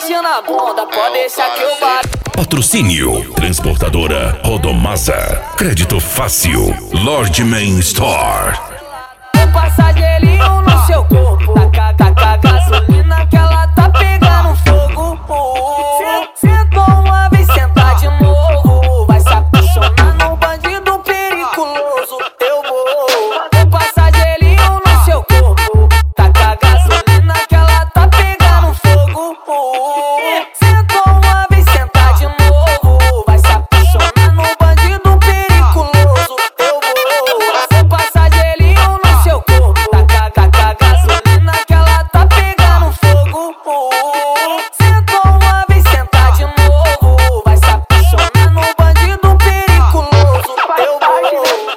bate na bunda, pode deixar que eu bato. Patrocínio Transportadora Rodomasa. Crédito fácil. Lord Main Store. Vou passar gelinho no seu corpo. Taca gasolina que ela tá pegando fogo. Sentou uma vez, senta de novo. Vai se apaixonar num bandido periculoso. Eu vou passar gelinho no seu corpo. Taca gasolina que ela tá pegando fogo. Sentou uma vez, senta de novo. Vai se apaixonar num bandido periculoso. Eu vou passar gelinho no seu corpo. Taca gasolina que ela tá pegando fogo. Sentou uma vez, senta de novo. Vai se apaixonar num bandido periculoso. Eu vou.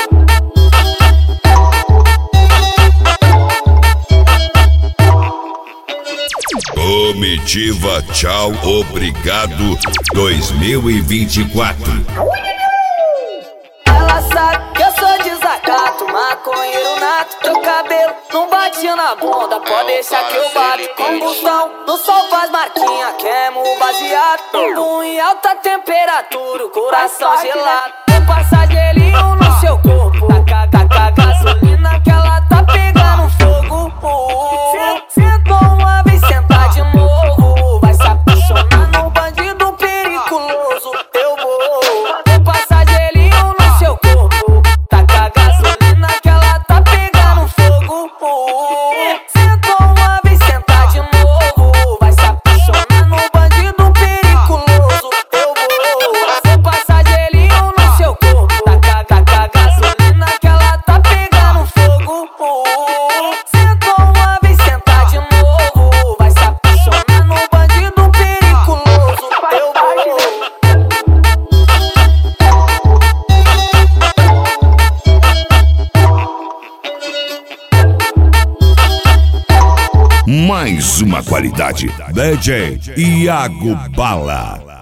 Comitiva Tchau Obrigado 2024. Ela sabe que eu sou desacato, maconheiro nato. Teu cabelo não bate na bunda, pode deixar que eu bato. Combustão, no sol faz marquinha, queimo o baseado. Bumbum em alta temperatura, o coração gelado. Vou passar gelinho no seu corpo. Taca gasolina que ela tá pegando fogo. Sentou uma vez, senta de novo. Vai se apaixonar num bandido periculoso. Eu vou passar gelinho no seu corpo. Taca gasolina que ela tá pegando fogo. Sentou uma vez, senta de novo. Vai se apaixonar num bandido periculoso. Eu vou passar gelinho no seu corpo. Taca gasolina que ela tá pegando fogo. Sentou uma vez, senta de novo. Vai se apaixonar num bandido periculoso. Eu vou. Mais uma qualidade. DJ Iago Bala.